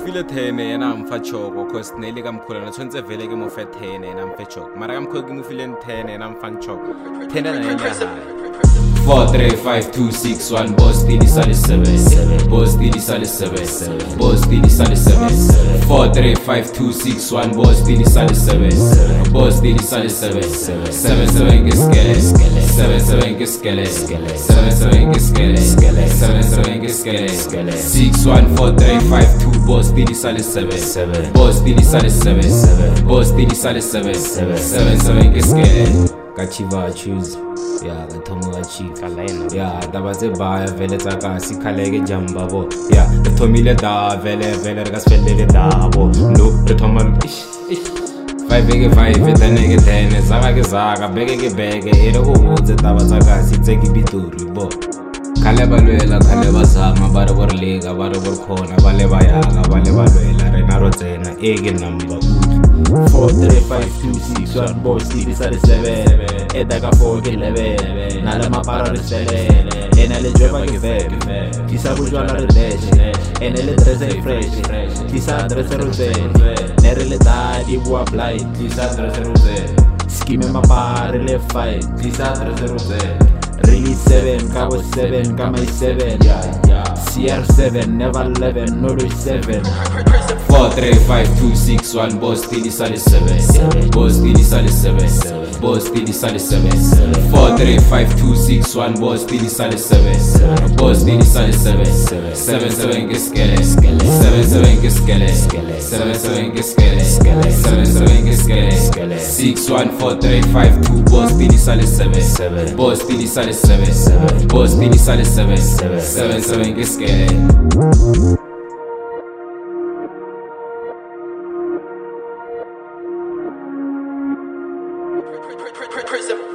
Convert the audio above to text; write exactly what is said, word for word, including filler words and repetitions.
file ten yena mfa choko cause nele ka mkhula na tshwantse vele ke mo fe ten yena mfe choko mara ka mkhula ke mo file ten yena mfa choko ten na yena four three five two six one boss dili sale seven boss dili sale seven boss dili sale seven four three five two six one boss dili sale seven boss dili sale seven seven seven ke skele seven seven ke skele seven seven ke skele seven seven ke skele six one four three five two boss dili sale seven boss dili sale seven boss dili sale seven seven seven ke skele kachiva choose ya gathomo chika line ya dabaze baya vele tsaka sikhaleke jamba bo ya thomile da vele vele re ka sfelele da bo no re thoma five ke five ten ke ten zaka ke zaka beke ke beke ere go botse taba tsaka sitse ke bitori bo khale balwela khale bazama ba re borlega ba re borkhona ba le bayaga ba le balwela re na ro tsena e ke number four three five two six one boss dili sale seven edaka four ke eleven na le mapara re selele ena le jweba ke vebe kisa bujwana re dash ena le dress fresh kisa dress rose ne re le dadi bua blind kisa dress rose skime mapara le fight kisa dress rose really seven kawo seven kama seven C R seven never eleven no seven four three five two six one boss dili sale seven boss dili sale seven boss dili sale seven four three five two six one boss dili sale seven boss dili sale seven seven seven ke skele seven seven ke skele seven seven ke skele seven seven ke skele six one four three five two boss dili sale seven boss dili sale seven boss dili sale seven seven seven ke skele Prison